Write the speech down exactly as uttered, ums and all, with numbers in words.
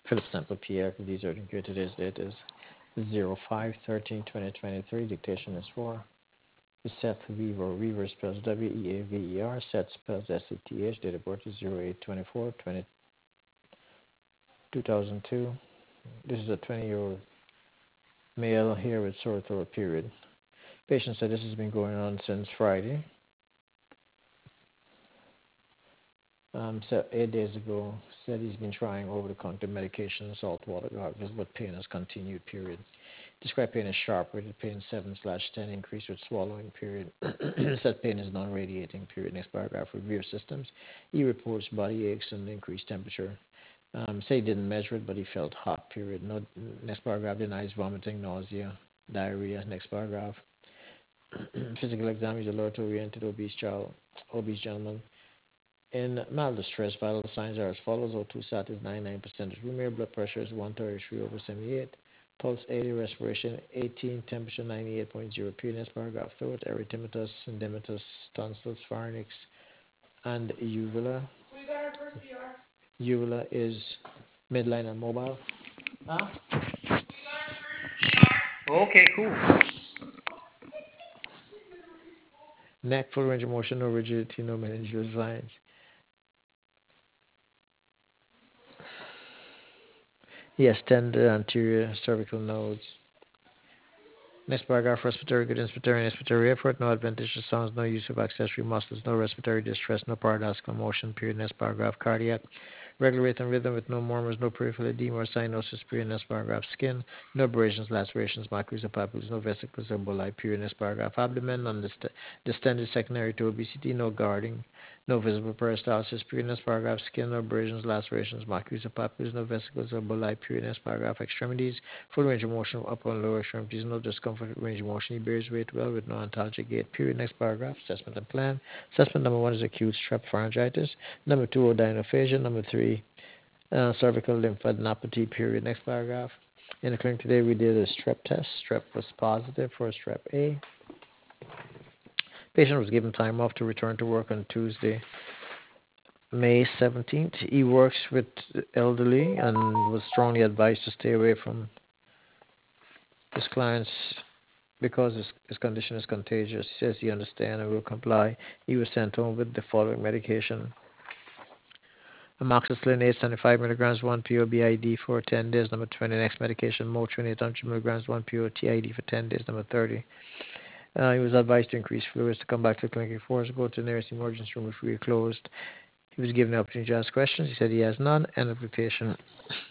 Philip Sample P R, these are the today's date is zero five thirteen twenty twenty-three. Dictation is for Seth Weaver. Weaver spells W E A V E R. Seth spells S E T H. Date of birth is zero eight twenty-four two thousand two. This is a twenty-year-old male here with sore throat period. Patient said this has been going on since Friday. Um, so eight days ago, said he's been trying over-the-counter medication, salt water goggles, but pain has continued, period. Described pain as sharp, rated pain seven slash ten, increase with swallowing, period. Said pain is non-radiating, period. Next paragraph, review systems. He reports body aches and increased temperature. Um, say he didn't measure it, but he felt hot, period. No, next paragraph, denies vomiting, nausea, diarrhea. Next paragraph, physical exam, he's alert-oriented, obese child, obese gentleman. In mild distress, vital signs are as follows. O two sat is ninety-nine percent. Room air blood pressure is one thirty-three over seventy-eight. Pulse eighty, respiration eighteen, temperature ninety-eight point zero. P N S paragraph throat, erythematous, edematous, tonsils, pharynx, and uvula. Uvula is midline and mobile. Huh? Okay, cool. Neck, full range of motion, no rigidity, no meningeal signs. He has tender anterior cervical nodes. Next paragraph, respiratory good, inspiratory and expiratory effort, no adventitious sounds, no use of accessory muscles, no respiratory distress, no paradoxical motion, period. Next paragraph, cardiac, regular rate and rhythm with no murmurs, no peripheral edema or cyanosis, period. Next paragraph, skin, no abrasions, lacerations, macros or papules, no vesicles or emboli, period. Next paragraph, abdomen, undist- distended secondary to obesity, no guarding, no visible peristalsis, period. Next paragraph, skin, no abrasions, lacerations, macros or papules, no vesicles or emboli, period. Next paragraph, extremities, full range of motion of upper and lower extremities, no discomfort with range of motion. He bears weight well with no ontologic gait. Period. Next paragraph. Assessment and plan. Assessment number one is acute strep pharyngitis. Number two, odynophagia. Number three, uh, cervical lymphadenopathy. Period. Next paragraph. In the clinic today, we did a strep test. Strep was positive for strep A. Patient was given time off to return to work on Tuesday, May seventeenth. He works with elderly and was strongly advised to stay away from his clients because his, his condition is contagious. He says he understands and will comply. He was sent home with the following medication: amoxicillin eight seventy-five milligrams, one P O B I D for ten days. Number twenty, next medication, Motrin eight hundred milligrams, one P O T I D for ten days. Number thirty. Uh, he was advised to increase fluids, to come back to the clinic before, to go to the nearest emergency room if we were closed. He was given the opportunity to ask questions. He said he has none. End of dictation.